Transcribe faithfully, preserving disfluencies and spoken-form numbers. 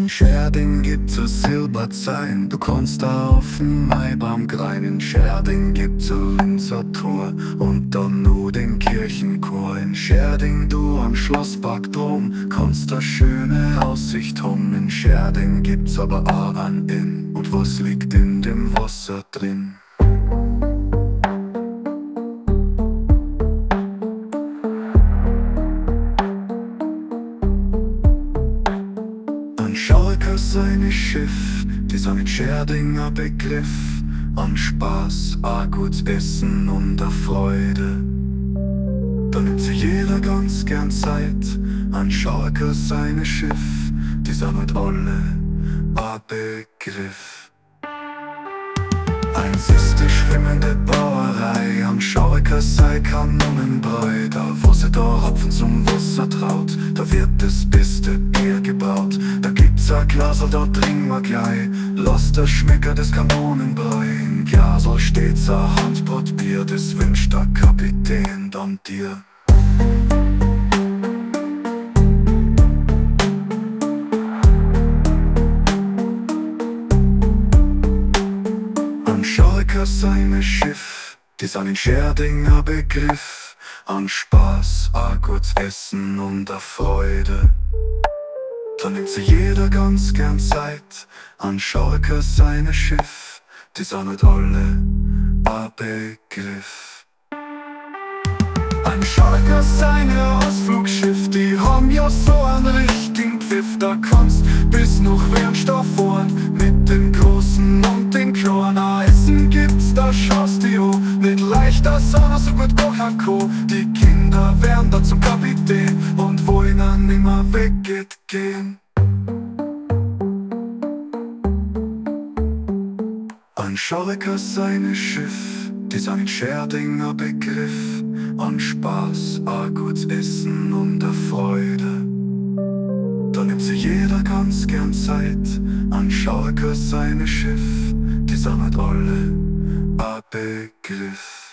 In Schärding gibt es Silberzein, du kannst da auf den Maibaum grein. In Schärding gibt's ein Linzer Tor und dann nur den Kirchenchor. In Schärding, du am Schlosspark drum, kannst da schöne Aussicht haben. In Schärding gibt's aber auch ein Inn, und was liegt in dem Wasser drin? Schalker seine Schiff, die sind in Schärdinger Begriff an Spaß, a gutes Essen und a Freude. Da nimmt sich jeder ganz gern Zeit an Schalker seine Schiff, die sind halt alle a Begriff. Eins ist die schwimmende Brauerei am Schalker sei Kanonenbrei. Da wo sie da Hopfen zum Wasser traut, da wird das beste Bier gebraut. Da gibt's a Glasl, da trinken wir gleich, lass der Schmecker des Kanonenbrei. Im Glasl steht's a Handbrotbier, das wünscht der Kapitän dann dir. Schalker seine Schiff, die sind in Schärdinger Begriff an Spaß, a gutes Essen und a Freude. Da nimmt sich jeder ganz gern Zeit an Schalker seine Schiff, die sind halt alle a Begriff. Ein Schalker seine Ausflugsschiff, die haben ja so einen richtigen Pfiff. Da kannst bis noch Wernstoff fahren mit den Großen und den Kleinen. Essen gibt's, da schaust du jo nicht leichter, sondern so gut Coca-Cola. Die Kinder werden da zum Kapitän und wollen dann nimmer weggeht gehen. Ein Schalker seine Schiff, die sind in Schärdinger Begriff an Spaß, a gutes Essen und a Freude. Da nimmt sich jeder ganz gern Zeit an Schalker seine Schiff, die sind halt alle a Begriff.